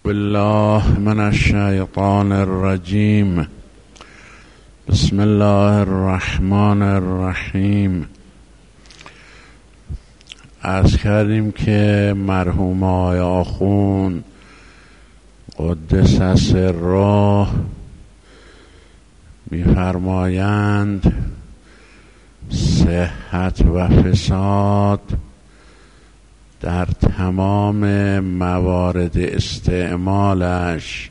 بالله من الشیطان الرجیم. بسم الله الرحمن الرحیم. عرض کردیم که مرحوم آقای آخوند قدس سره می‌فرمایند صحت و فساد در تمام موارد استعمالش،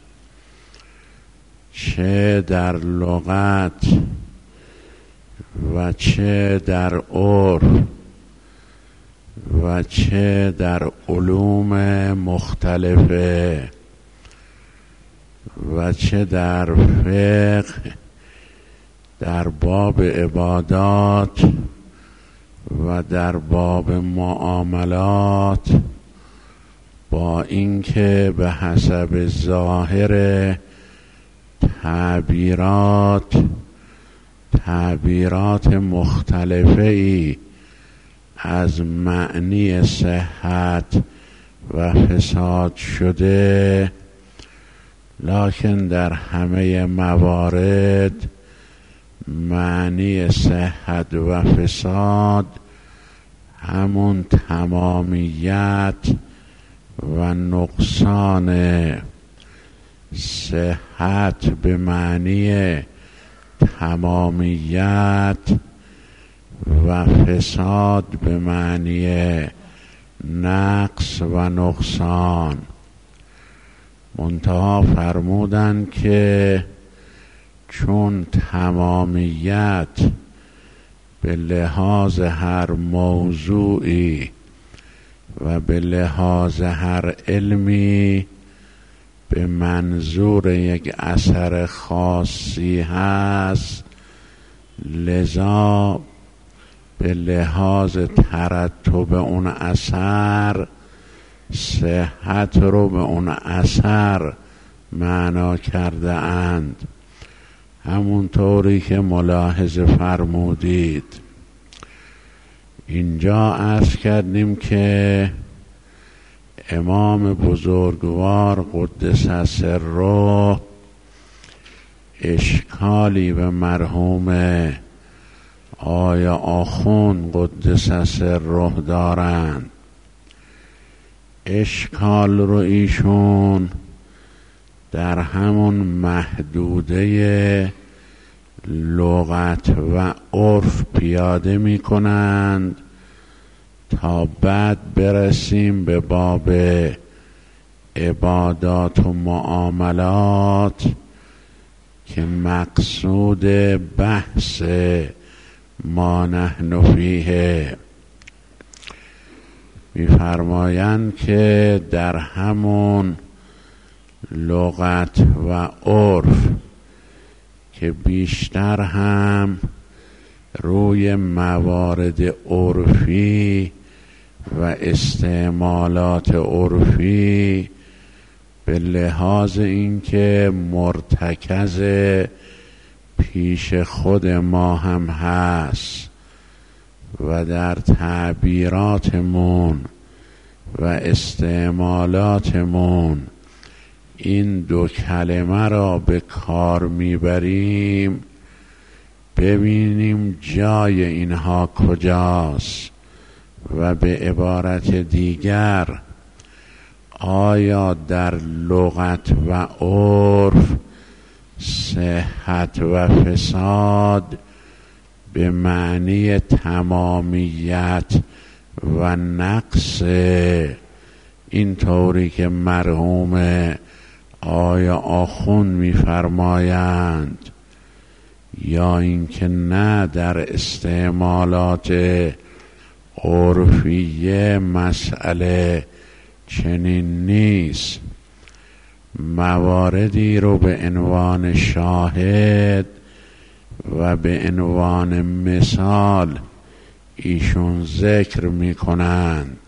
چه در لغت و چه در عرف و چه در علوم مختلفه و چه در فقه، در باب عبادات و در باب معاملات، با اینکه به حسب ظاهر تعبیرات مختلفی از معنی صحت و فساد شده، لکن در همه موارد معنی صحت و فساد همون تمامیت و نقصان. صحت به معنی تمامیت و فساد به معنی نقص و نقصان. منتها فرمودند که چون تمامیت به لحاظ هر موضوعی و به لحاظ هر علمی به منظور یک اثر خاصی هست، لذا به لحاظ ترتب اون اثر صحت رو به اون اثر معنا کرده اند، همونطوری که ملاحظه فرمودید. اینجا عرض کردیم که امام بزرگوار قدس سره اشکالی به مرحوم آقای آخوند قدس سره دارند. اشکال رو ایشون در همون محدوده لغت و عرف پیاده می کنند تا بعد برسیم به باب عبادات و معاملات که مقصود بحث ما نحن فیه. می‌فرمایند که در همون لغت و عرف که بیشتر هم روی موارد عرفی و استعمالات عرفی به لحاظ اینکه مرتکز پیش خود ما هم هست و در تعبیراتمون و استعمالاتمون این دو کلمه را به کار میبریم، ببینیم جای اینها کجاست و به عبارت دیگر آیا در لغت و عرف صحت و فساد به معنی تمامیت و نقص، اینطوری که مرحوم آقای آخوند می‌فرمایند، یا اینکه نه در استعمالات عرفیه مسئله چنین نیست؟ مواردی رو به عنوان شاهد و به عنوان مثال ایشون ذکر می‌کنند.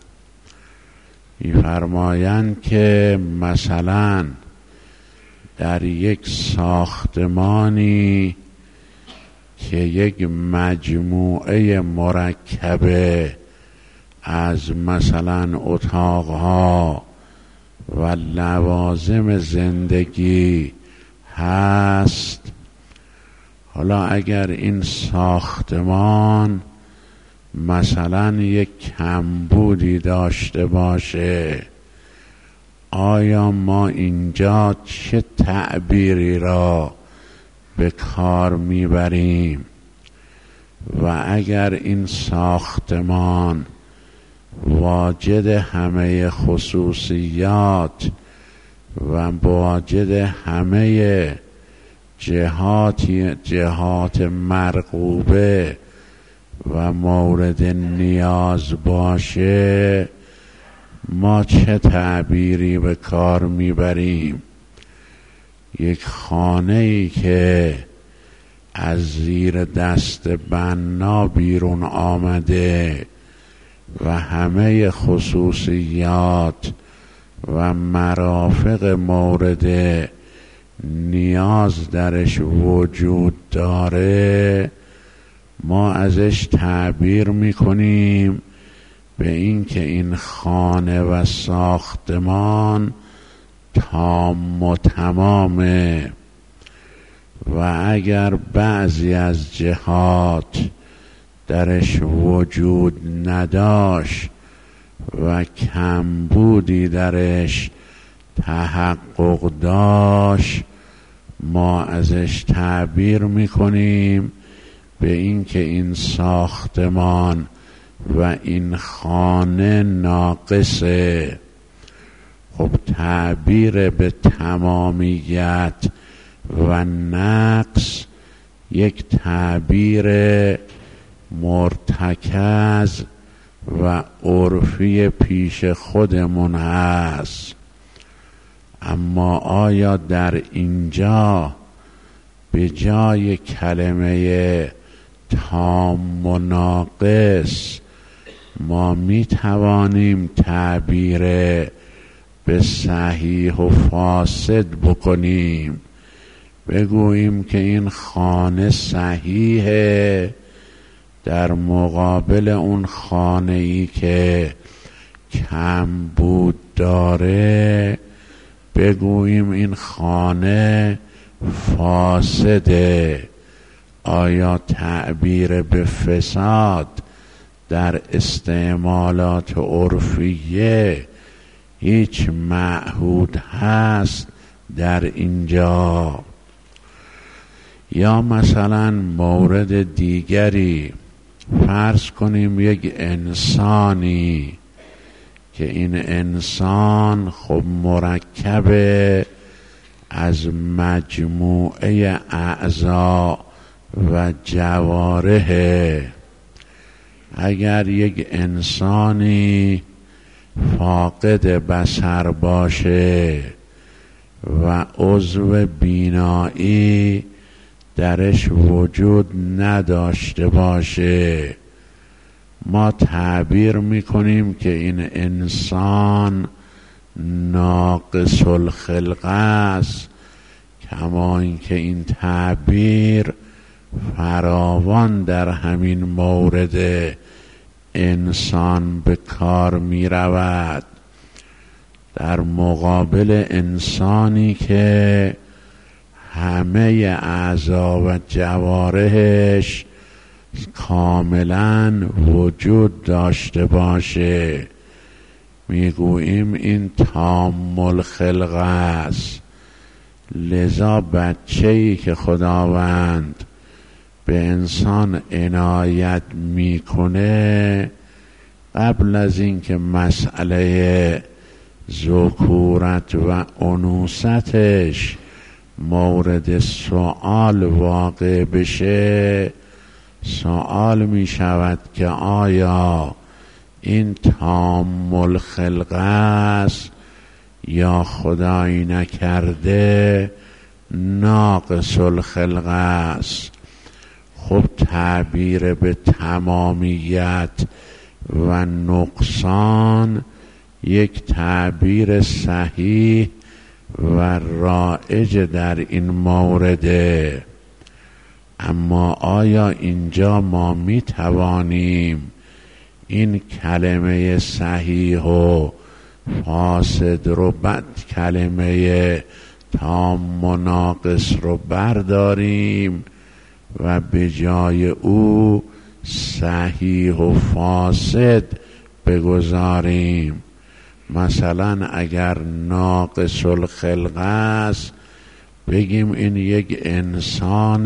می‌فرمایند که مثلا در یک ساختمانی که یک مجموعه مرکبه از مثلا اتاقها و لوازم زندگی هست. حالا اگر این ساختمان مثلا یک کمبودی داشته باشه، آیا ما اینجا چه تعبیری را به کار میبریم؟ و اگر این ساختمان واجد همه خصوصیات و واجد همه جهات مرغوبه و مورد نیاز باشه، ما چه تعبیری به کار میبریم؟ یک خانه‌ای که از زیر دست بنا بیرون آمده و همه خصوصیات و مرافق مورد نیاز درش وجود داره، ما ازش تعبیر میکنیم به این که این خانه و ساختمان تام و تمامه. و اگر بعضی از جهات درش وجود نداشت و کمبودی درش تحقق داشت، ما ازش تعبیر میکنیم به این که این ساختمان و این خانه ناقصه. خب تعبیر به تمامیت و نقص یک تعبیر مرتکز و عرفی پیش خودمون هست. اما آیا در اینجا به جای کلمه تام و ناقص ما می توانیم تعبیر به صحیح و فاسد بکنیم؟ بگوییم که این خانه صحیحه در مقابل اون خانه‌ای که کمبود داره بگوییم این خانه فاسده. آیا تعبیر به فساد در استعمالات عرفیه هیچ معهود هست در اینجا؟ یا مثلا مورد دیگری، فرض کنیم یک انسانی که این انسان خب مرکب از مجموعه اعضا و جوارح. اگر یک انسانی فاقد بصر باشه و عضو بینایی درش وجود نداشته باشه، ما تعبیر میکنیم که این انسان ناقص الخلقه است، کما اینکه این تعبیر فراوان در همین مورد انسان به کار می رود. در مقابل انسانی که همه اعضا و جوارحش کاملا وجود داشته باشه، میگوییم این تام الخلقه است. لذا بچه‌ای که خداوند به انسان عنایت میکنه، قبل از اینکه مسئله ذکورت و انوثتش مورد سوال واقع بشه، سوال می شود که آیا این تام الخلقه است یا خدایی نکرده ناقص الخلقه است؟ خب تعبیر به تمامیت و نقصان یک تعبیر صحیح و رایج در این مورده. اما آیا اینجا ما می توانیم این کلمه صحیح و فاسد رو بعد کلمه تام و ناقص رو برداریم و به جای او صحیح و فاسد بگذاریم. مثلا اگر ناقص الخلق است بگیم این یک انسان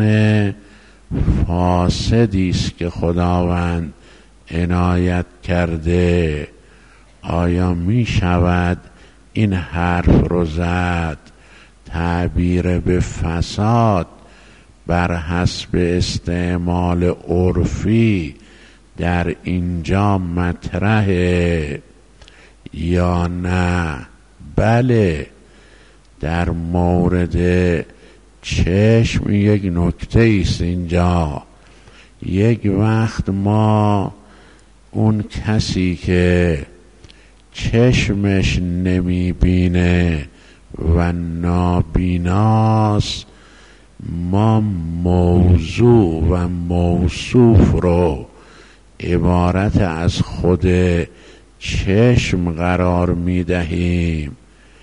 فاسدی است که خداوند عنایت کرده. آیا می شود این حرف رو زد؟ تعبیر به فساد بر حسب استعمال عرفی در اینجا مطرحه یا نه؟ بله، در مورد چشم یک نکته است اینجا. یک وقت ما اون کسی که چشمش نمی بینه و نابیناست، ما موضوع و موصوف رو عبارت از خود چشم قرار می دهیم.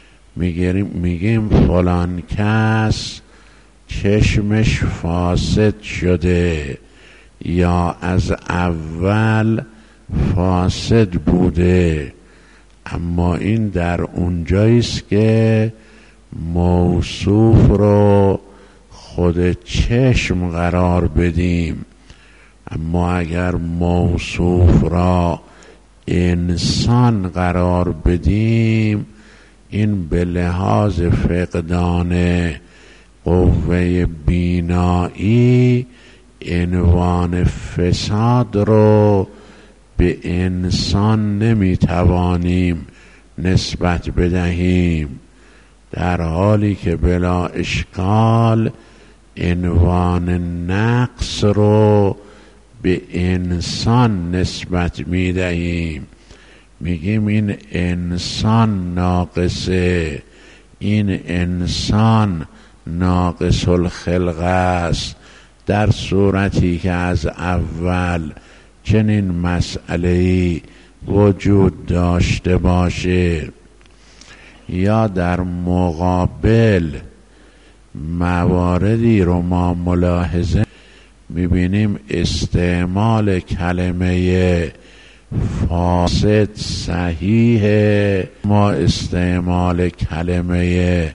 میگیم فلان کس چشمش فاسد شده یا از اول فاسد بوده، اما این در اونجاییست که موصوف رو خود چشم قرار بدیم. اما اگر موصوف را انسان قرار بدیم، این به لحاظ فقدان قوه بینایی عنوان فساد رو به انسان نمیتوانیم نسبت بدهیم، در حالی که بلا اشکال عنوان نقص رو به انسان نسبت میدهیم. میگیم این انسان ناقصه، این انسان ناقص الخلق است، در صورتی که از اول چنین مسئله‌ای وجود داشته باشه. یا در مقابل مواردی رو ما ملاحظه میبینیم استعمال کلمه فاسد صحیحه، ما استعمال کلمه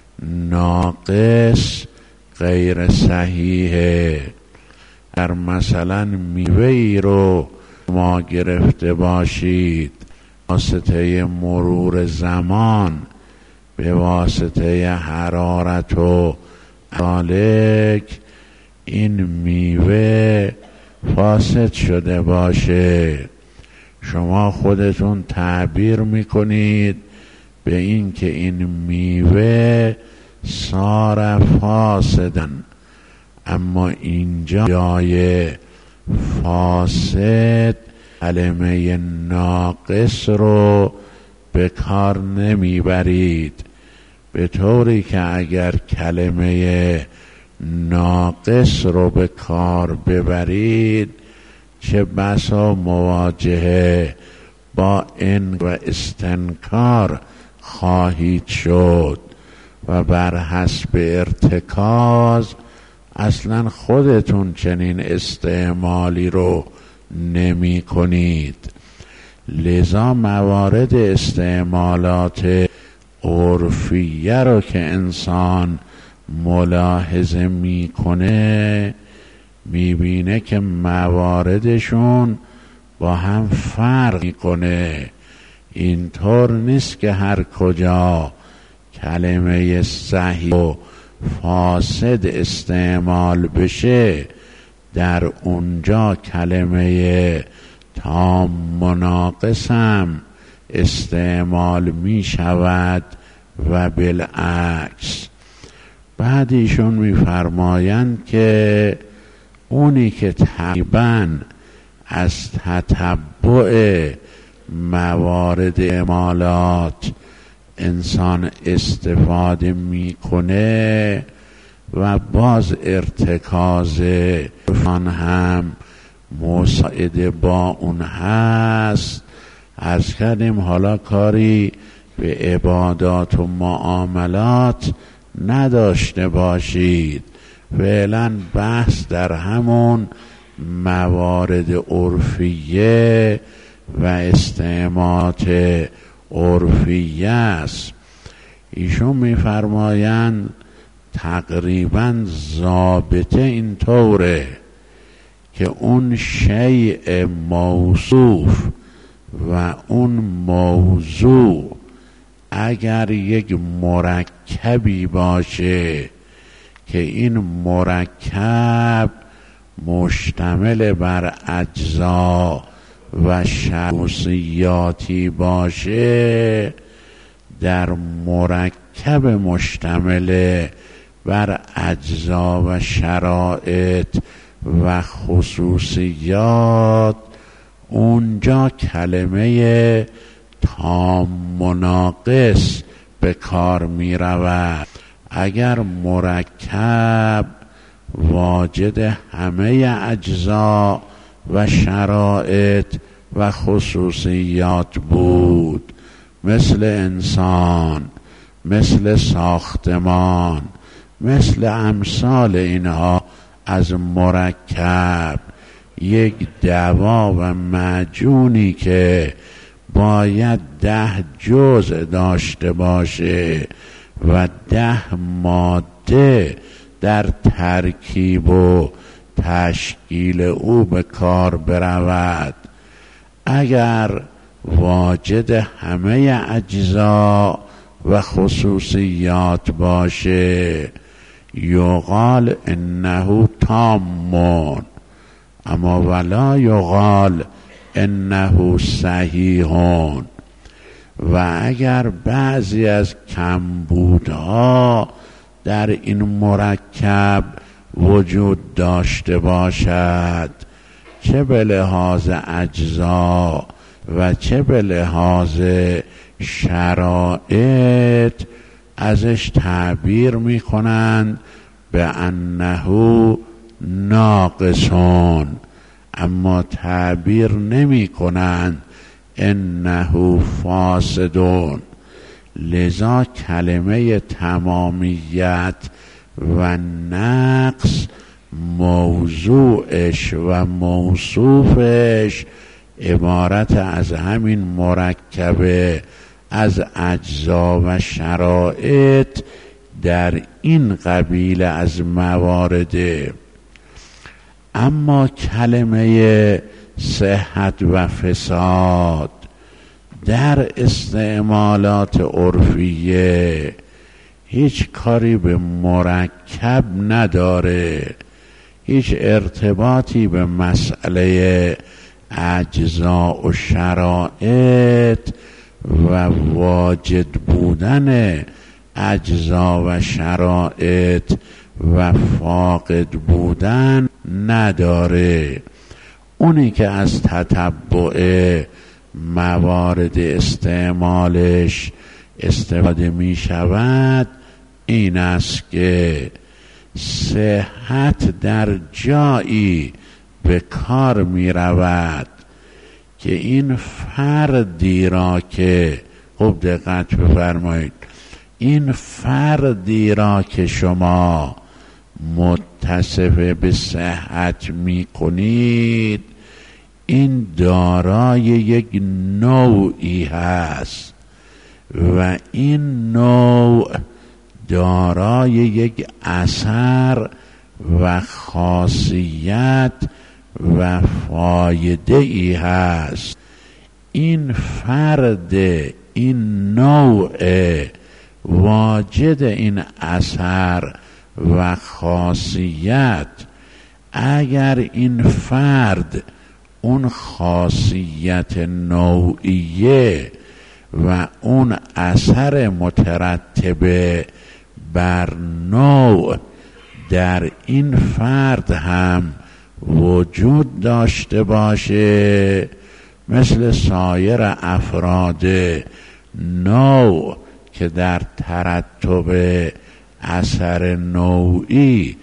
ناقص غیر صحیحه. در مثلا میوه‌ای رو ما گرفته باشید، واسطه مرور زمان به واسطه حرارت و ذالک این میوه فاسد شده باشه، شما خودتون تعبیر میکنید به این که این میوه صار فاسدن. اما اینجا جای فاسد کلمه ناقص رو به کار نمیبرید، به طوری که اگر کلمه ناقص رو به کار ببرید چه بسا مواجهه با ان و استنکار خواهید شد و بر حسب ارتکاز اصلا خودتون چنین استعمالی رو نمی کنید. لذا موارد استعمالات عرفیه رو که انسان ملاحظه میکنه میبینه که مواردشون با هم فرق میکنه. اینطور نیست که هر کجا کلمه صحیح و فاسد استعمال بشه در اونجا کلمه تام مناقص هم استعمال می شود و بالعکس. بعد ایشون می فرمایند که اونی که تقریباً از تتبع موارد اعمالات انسان استفاده میکنه و باز ارتکاز فن هم مساعده با اون هست. عرض کردیم حالا کاری به عبادات و معاملات نداشته باشید. فعلا بحث در همون موارد عرفیه و استعمالات عرفیه است. ایشون میفرمایند تقریبا ضابطه این طوره که اون شیء موصوف و اون موضوع اگر یک مرکبی باشه که این مرکب مشتمل بر اجزا و خصوصیاتی باشه، در مرکب مشتمل بر اجزا و شرایط و خصوصیات اونجا کلمه تام و ناقص به کار می رود. اگر مرکب واجد همه اجزا و شرایط و خصوصیات بود، مثل انسان، مثل ساختمان، مثل امثال اینها از مرکب، یک دوا و معجونی که باید 10 جزء داشته باشه و 10 ماده در ترکیب و تشکیل او به کار برود، اگر واجد همه اجزا و خصوصیات باشه یقال انه تامون، اما ولا یقال انه صحیحون. و اگر بعضی از کمبودها در این مرکب وجود داشته باشد، چه به لحاظ اجزا و چه به لحاظ شرایط، ازش تعبیر می کنند به انه ناقصون، اما تعبیر نمی کنند انه فاسدون. لذا کلمه تمامیت و نقص موضوعش و موصوفش عبارت از همین مرکب از اجزا و شرایط در این قبیله از موارده. اما کلمه صحت و فساد در استعمالات عرفیه هیچ کاری به مرکب نداره، هیچ ارتباطی به مسئله اجزا و شرایط و واجد بودن اجزا و شرایط و فاقد بودن نداره. اونی که از تتبع موارد استعمالش استفاده می شود این است که صحت در جایی به کار می رود که این فردی را که، خوب دقت بفرمایید، این فردی را که شما متصف به صحت می کنید این دارای یک نوعی هست و این نوع دارای یک اثر و خاصیت و فایده ای هست. این فرد، این نوع واجد این اثر و خاصیت، اگر این فرد اون خاصیت نوعیه و اون اثر مترتب بر نوع در این فرد هم وجود داشته باشه، مثل سایر افراد نوع که در ترتب اثر نوعی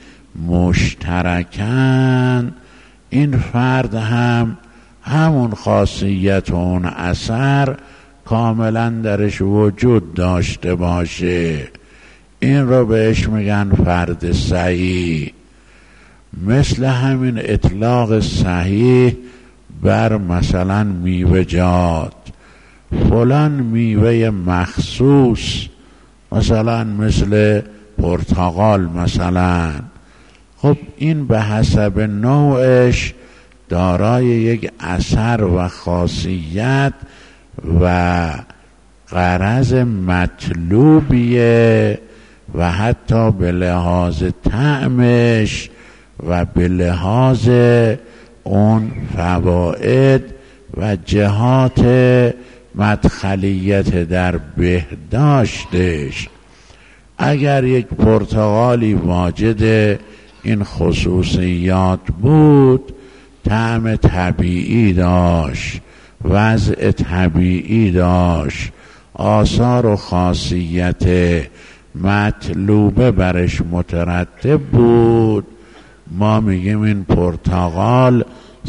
مشترکن، این فرد هم همون خاصیت و اون اثر کاملا درش وجود داشته باشه، این رو بهش میگن فرد صحیح. مثل همین اطلاق صحیح بر مثلا میوه‌جات، فلان میوه مخصوص، مثلا مثل پرتقال مثلا، خب این به حسب نوعش دارای یک اثر و خاصیت و غرض مطلوبیه و حتی به لحاظ طعمش و به لحاظ اون فواید و جهات مدخلیت در بهداشتش. اگر یک پرتقالی واجد این خصوصیات بود، طعم طبیعی داشت، وضع طبیعی داشت، آثار و خاصیت مطلوبه برش مترتب بود، ما میگیم این پرتقال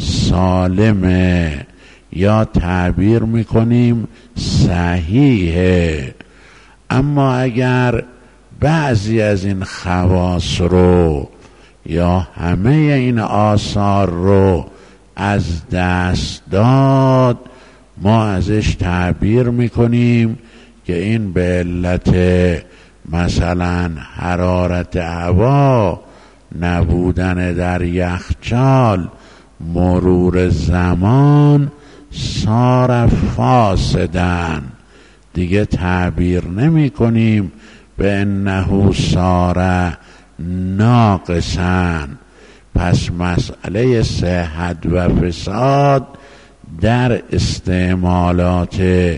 سالمه یا تعبیر میکنیم صحیحه. اما اگر بعضی از این خواص رو یا همه این آثار رو از دست داد، ما ازش تعبیر میکنیم که این به علت مثلا حرارت هوا، نبودن در یخچال، مرور زمان، صار فاسدن. دیگه تعبیر نمی کنیم به انه صار ناقصن. پس مسئله صحت و فساد در استعمالات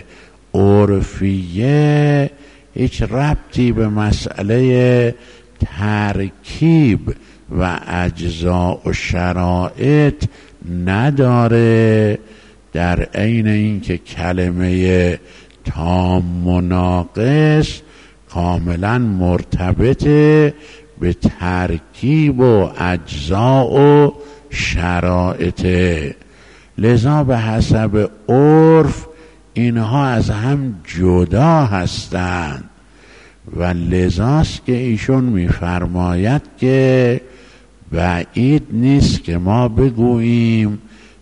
عرفیه هیچ ربطی به مسئله ترکیب و اجزا و شرایط نداره. در عین اینکه کلمه تام و ناقص کاملا مرتبطه به ترکیب و اجزا و شرایطه، لذا به حسب عرف اینها از هم جدا هستند و لذاست که ایشون میفرماید که بعید نیست که ما بگوییم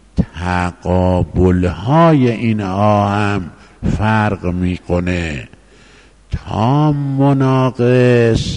تقابل‌های اینها هم فرق میکنه. تام و ناقص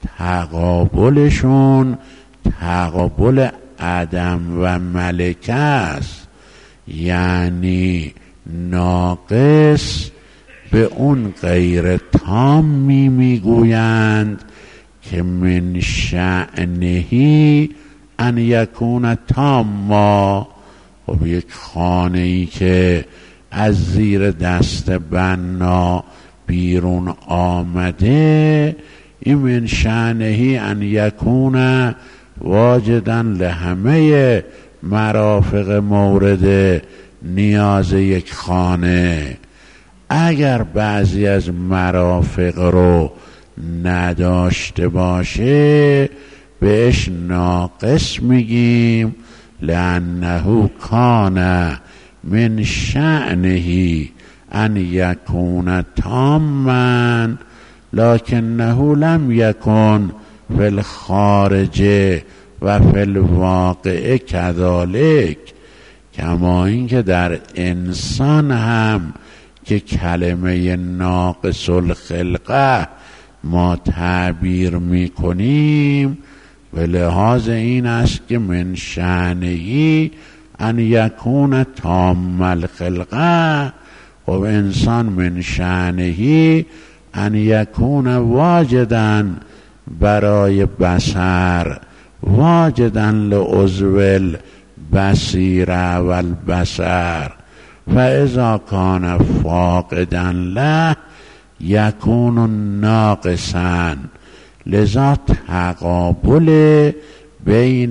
تقابلشون تقابل عدم و ملکه است، یعنی ناقص به اون غیر تام میگویند که من شأنهی ان یکون تاما. خب یک خانه ای که از زیر دست بنا بیرون آمده، این من شأنهی ان یکون واجدا لهمه مرافق مورد نیاز یک خانه. اگر بعضی از مرافق رو نداشته باشه بهش ناقص میگیم، لأنه کان من شأنه ان یکون تاما لکنه لم یکن فی الخارج و فی الواقع کذالک. کما اینکه در انسان هم که کلمه ناقص الخلقه ما تعبیر میکنیم، به لحاظ این است که من شأنه ان یکون تام الخلقه، و انسان من شأنه ان یکون واجدا برای بصر، واجدا لعضو البصیر و البصر، فاذا کان فاقدا له یکون ناقصا. لذا تقابل بین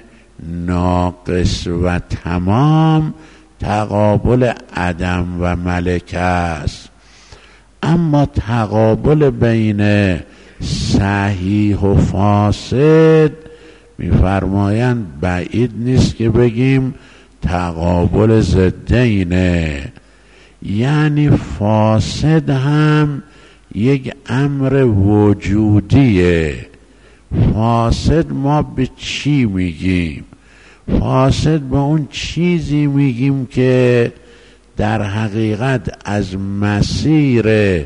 ناقص و تمام تقابل عدم و ملکه است. اما تقابل بین صحیح و فاسد می‌فرمایند بعید نیست که بگیم تقابل ضدینه، یعنی فاسد هم یک امر وجودیه. فاسد ما به چی میگیم؟ فاسد به اون چیزی میگیم که در حقیقت از مسیر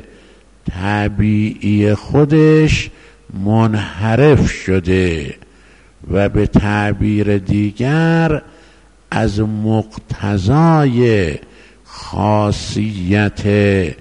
طبیعی خودش منحرف شده و به تعبیر دیگر از مقتضای خاصیت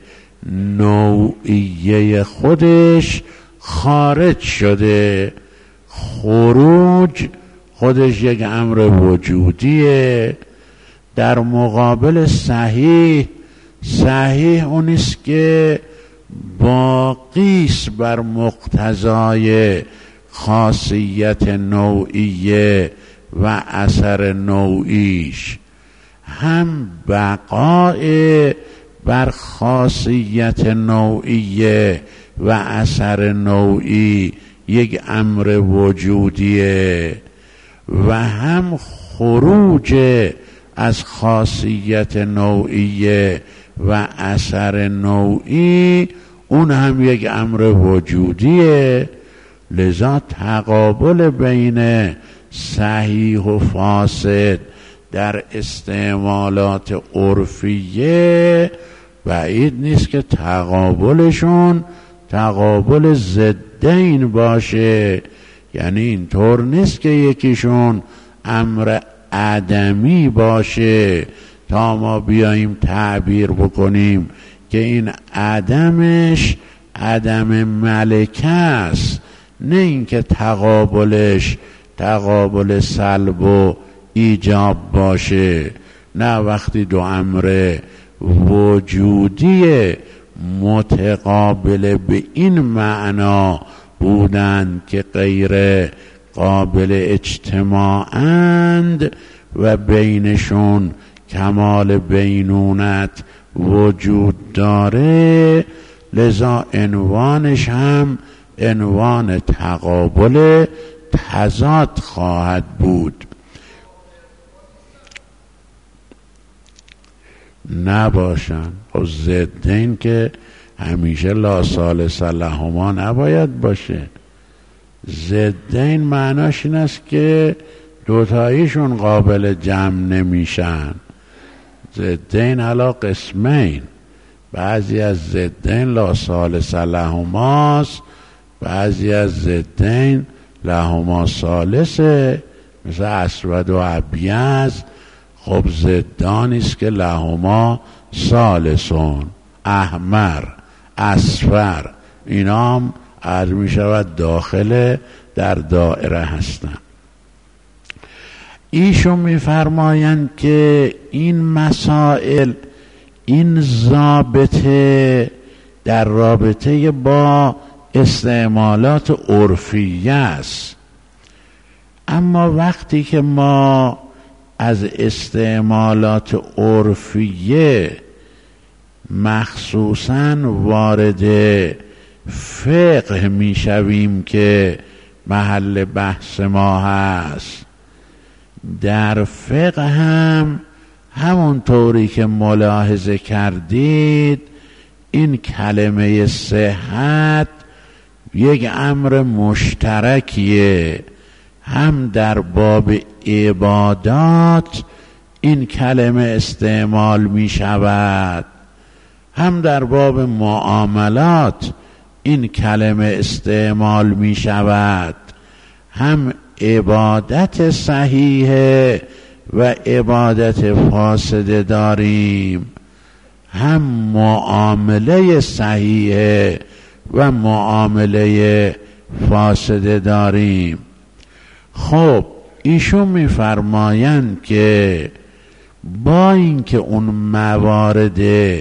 نوعیه خودش خارج شده. خروج خودش یک امر وجودیه. در مقابل صحیح اونیست که باقیست بر مقتضای خاصیت نوعیه و اثر نوعیش. هم بقای بر خاصیت نوعیه و اثر نوعی یک امر وجودیه و هم خروج از خاصیت نوعیه و اثر نوعی اون هم یک امر وجودیه. لذا تقابل بین صحیح و فاسد در استعمالات عرفیه بعید نیست که تقابلشون تقابل ضدین باشه. یعنی اینطور نیست که یکیشون امر عدمی باشه تا ما بیاییم تعبیر بکنیم که این عدمش عدم ملکه است، نه اینکه تقابلش تقابل سلب و ایجاب باشه. نه، وقتی دو امر وجودی متقابل به این معنا بودند که غیر قابل اجتماعند و بینشون کمال بینونت وجود داره، لذا عنوانش هم عنوان تقابل تضاد خواهد بود. نباشن خب ضدین که همیشه لا ثالث لهما نباید باشه. ضدین معناش این است که دوتاییشون قابل جمع نمیشن. ضدین علا قسمین، بعضی از ضدین لا ثالث لهماست، بعضی از ضدین لهما ثالثه، مثل اسود و ابیض. خب ضدانیست که لهما ثالثون، احمر، اصفر، اینا هم عرض می شود داخل در دایره هستن. ایشون می فرمایند که این مسائل، این ضابطه در رابطه با استعمالات عرفیه است. اما وقتی که ما از استعمالات عرفیه مخصوصاً وارد فقه می شویم که محل بحث ما هست، در فقه هم همونطوری که ملاحظه کردید این کلمه صحت یک امر مشترکیه. هم در باب عبادات این کلمه استعمال می شود، هم در باب معاملات این کلمه استعمال می شود. هم عبادت صحیحه و عبادت فاسده داریم، هم معامله صحیحه و معامله فاسده داریم. خب ایشون میفرمایند که با اینکه اون موارد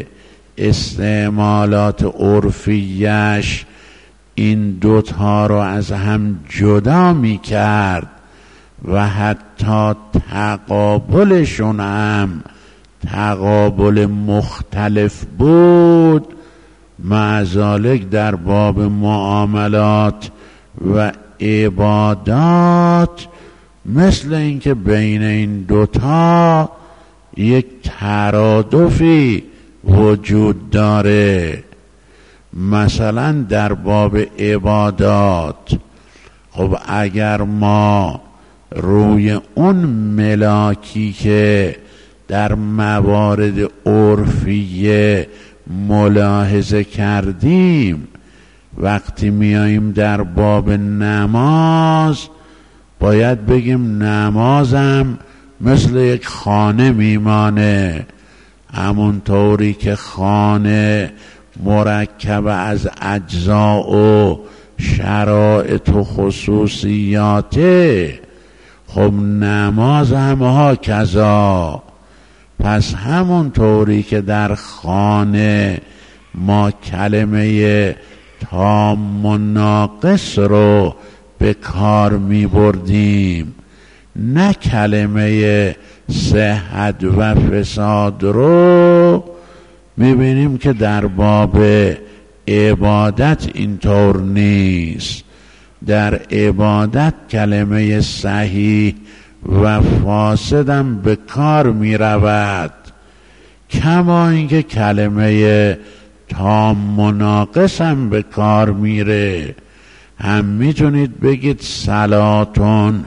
استعمالات عرفیش این دوتا رو از هم جدا میکرد و حتی تقابلشون هم تقابل مختلف بود، مع ذالک در باب معاملات و عبادات مثل اینکه بین این دوتا یک ترادفی وجود داره. مثلا در باب عبادات، خب اگر ما روی اون ملاکی که در موارد عرفیه ملاحظه کردیم، وقتی میاییم در باب نماز باید بگیم نمازم مثل یک خانه میمانه. همون طوری که خانه مرکب از اجزاء و شرایط و خصوصیاته، خب نماز هم ها کذا. پس همون طوری که در خانه ما کلمه تام و ناقص رو به کار می بردیم، نه کلمه صحت و فساد رو، می بینیم که در باب عبادت اینطور نیست. در عبادت کلمه صحیح و فاسدم به کار می رود، کما اینکه کلمه تام و ناقص هم به کار میره. هم میتونید بگید صلاتون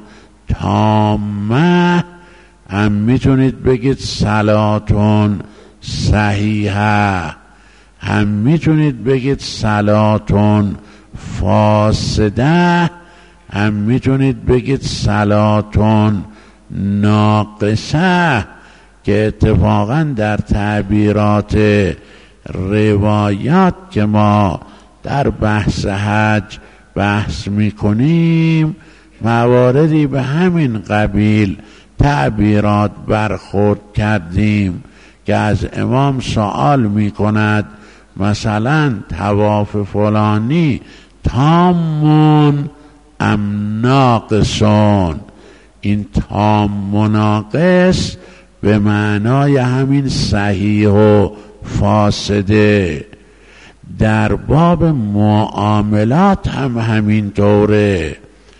تامه، هم میتونید بگید صلاتون صحیحه، هم میتونید بگید صلاتون فاسده، هم میتونید بگید صلاتون ناقصه، که اتفاقا در تعبیرات روایات که ما در بحث حج بحث میکنیم مواردی به همین قبیل تعبیرات برخورد کردیم که از امام سوال میکند مثلا طواف فلانی تامون ام ناقصون. این تام و ناقص به معنای همین صحیح و فاسده. در باب معاملات هم همین طوره.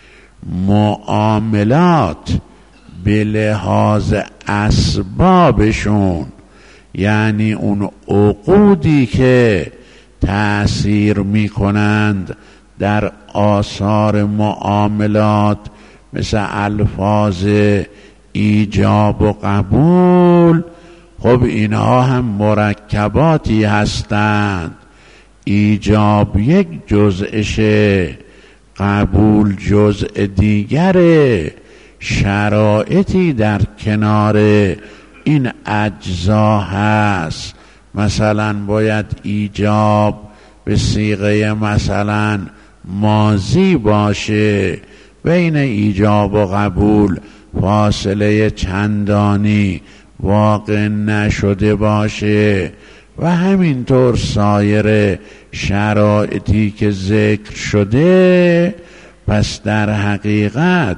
معاملات به لحاظ اسبابشون، یعنی اون عقودی که تأثیر می کنند در آثار معاملات، مثل الفاظ ایجاب و قبول، خب اینها هم مرکباتی هستند. ایجاب یک جزءشه، قبول جزء دیگره. شرایطی در کنار این اجزا هست. مثلا باید ایجاب به صیغه مثلا ماضی باشه، بین ایجاب و قبول فاصله چندانی واقع نشده باشه، و همینطور سایر شرایطی که ذکر شده. پس در حقیقت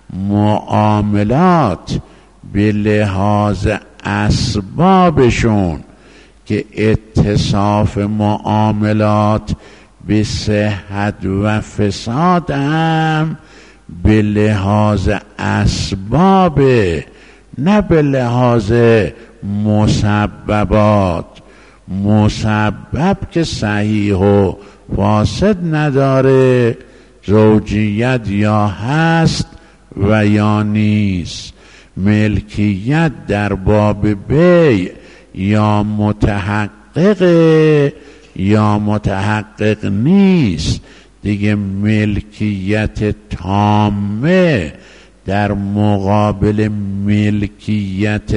معاملات به لحاظ اسبابشون، که اتصاف معاملات به صحت و فساد هم به لحاظ اسباب، نه به لحاظ مسببات. مسبب که صحیح و فاسد نداره، زوجیت یا هست و یا نیست. ملکیت در باب بیع یا متحقق یا متحقق نیست دیگه. ملکیت تامه در مقابل ملکیت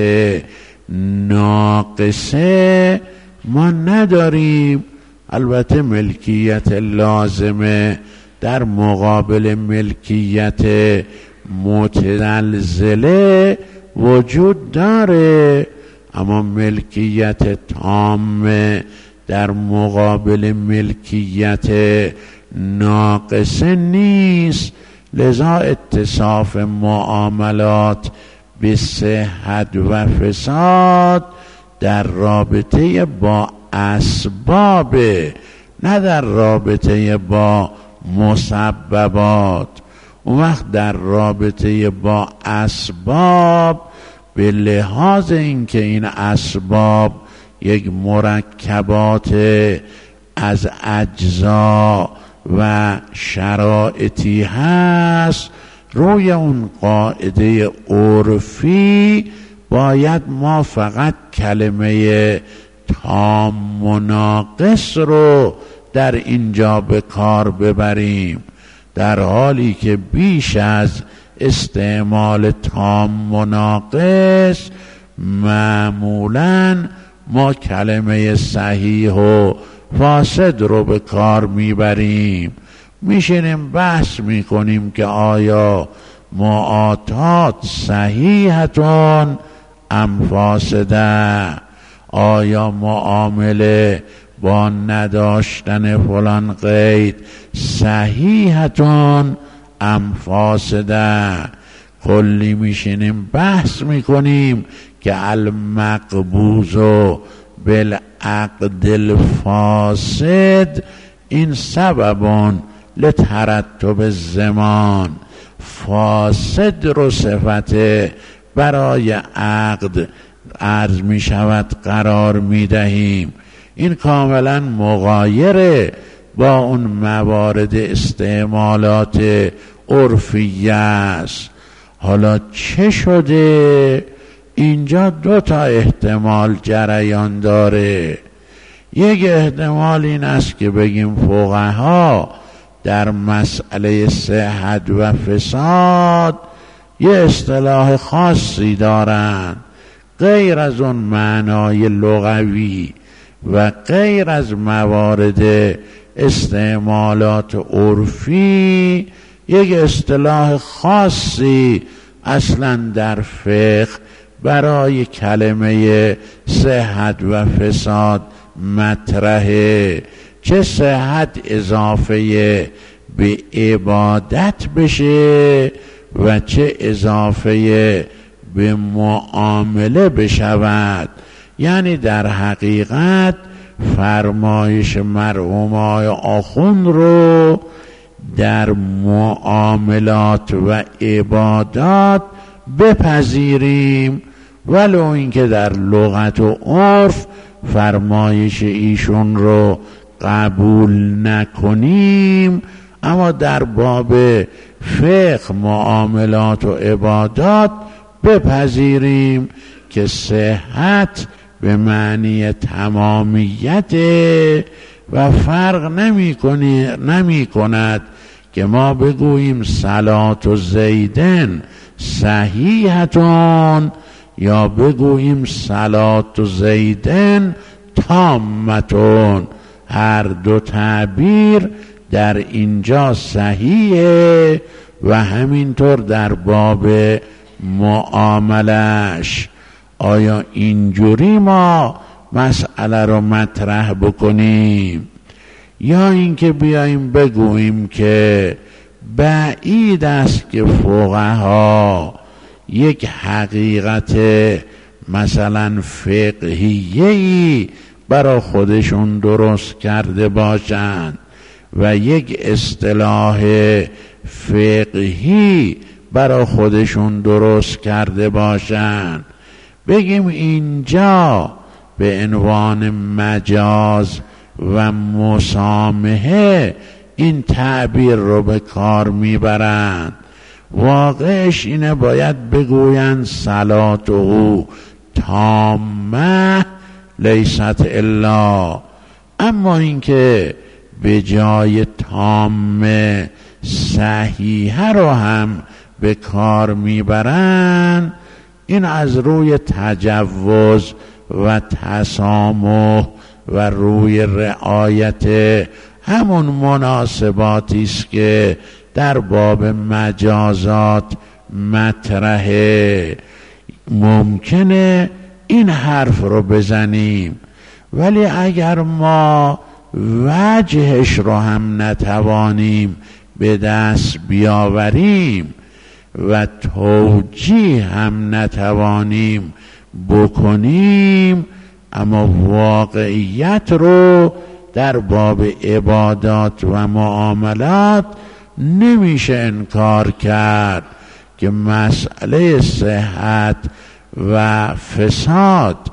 ناقصه ما نداریم. البته ملکیت لازمه در مقابل ملکیت متزلزله وجود داره، اما ملکیت تامه در مقابل ملکیت ناقصه نیست. لذا اتصاف معاملات به صحت و فساد در رابطه با اسباب، نه در رابطه با مسببات. اون وقت در رابطه با اسباب به لحاظ اینکه این اسباب یک مرکبات از اجزا و شرایطی هست، روی اون قاعده عرفی باید ما فقط کلمه تام و ناقص رو در اینجا به کار ببریم، در حالی که بیش از استعمال تام و ناقص معمولاً ما کلمه صحیح و فاسد رو به کار میبریم. میشینیم بحث میکنیم که آیا معاطات صحیحتون ام فاسده، آیا معامله با نداشتن فلان قید صحیحتون ام فاسده. کلی میشینیم بحث میکنیم که المقبوض بالعقد الفاسد این سببون لترتب الزمان، فاسد رو صفت برای عقد عرض می شود قرار می دهیم. این کاملا مغایره با اون موارد استعمالات عرفیه است. حالا چه شده؟ اینجا دو تا احتمال جریان داره. یک احتمال این است که بگیم فقها در مسئله صحت و فساد یه اصطلاح خاصی دارن، غیر از اون معنای لغوی و غیر از موارد استعمالات عرفی، یک اصطلاح خاصی اصلا در فقه برای کلمه صحت و فساد مطرحه. چه صحت اضافه به عبادت بشه و چه اضافه به معامله بشود. یعنی در حقیقت فرمایش مرحوم آقای آخوند رو در معاملات و عبادات بپذیریم، ولو اینکه در لغت و عرف فرمایش ایشون رو قبول نکنیم، اما در باب فقه معاملات و عبادات بپذیریم که صحت به معنی تمامیت و فرق نمی کند که ما بگوییم صلات و زیدن صحیحتون یا بگوییم صلات و زیدن تامتون. هر دو تعبیر در اینجا صحیحه و همینطور در باب معاملش. آیا اینجوری ما مسئله رو مطرح بکنیم یا اینکه بیاییم بگوییم که بعید است که فقها یک حقیقت مثلا فقهیه‌ای برای خودشون درست کرده باشند و یک اصطلاح فقهی برای خودشون درست کرده باشند، بگیم اینجا به عنوان مجاز و مسامحه این تعبیر رو به کار میبرند. واقعش اینه باید بگویند صلاته تامه لیست الا، اما اینکه به جای تامه صحیحه رو هم به کار میبرند، این از روی تجوز و تسامح و روی رعایت همون مناسباتی است که در باب مجازات مطرحه. ممکنه این حرف رو بزنیم، ولی اگر ما وجهش رو هم نتوانیم به دست بیاوریم و توجیه هم نتوانیم بکنیم، اما واقعیت رو در باب عبادات و معاملات نمیشه انکار کرد که مسئله صحت و فساد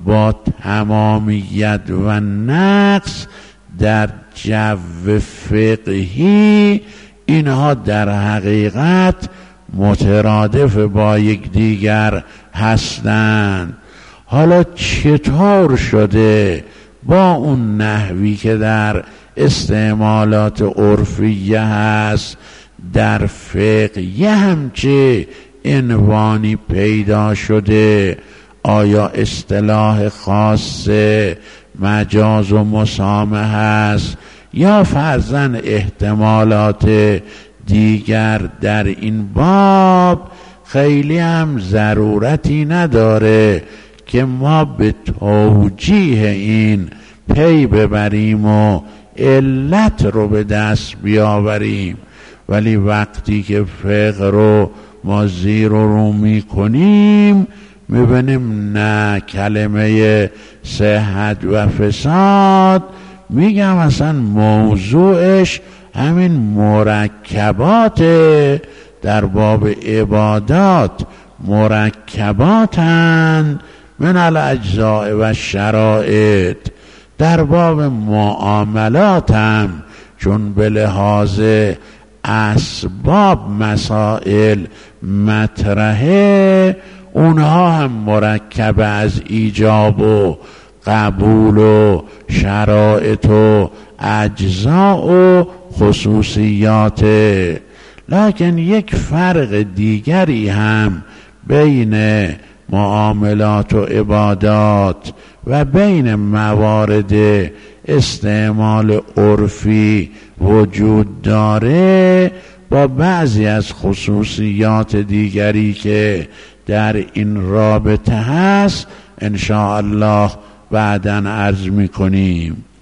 با تمامیت و نقص در جو فقهی اینها در حقیقت مترادف با یکدیگر هستند. حالا چطور شده با اون نحوی که در استعمالات عرفیه هست در فقه یه همچه عنوانی پیدا شده؟ آیا اصطلاح خاص مجاز و مسامحه هست یا فرضاً احتمالات دیگر در این باب؟ خیلی هم ضرورتی نداره که ما به توجیه این پی ببریم و علت رو به دست بیاوریم، ولی وقتی که فقه رو ما زیر و رو میکنیم میبینیم نه، کلمه صحت و فساد میگم اصلا موضوعش همین مرکبات در باب عبادات، مرکباتن من الاجزاء و شرائط. در باب معاملات هم چون به لحاظ اسباب مسائل مطرحه، اونها هم مرکب از ایجاب و قبول و شرائط و اجزاء و خصوصیات. لکن یک فرق دیگری هم بین معاملات و عبادات و بین موارد استعمال عرفی وجود داره، با بعضی از خصوصیات دیگری که در این رابطه هست ان شاء الله بعداً عرض می‌کنیم.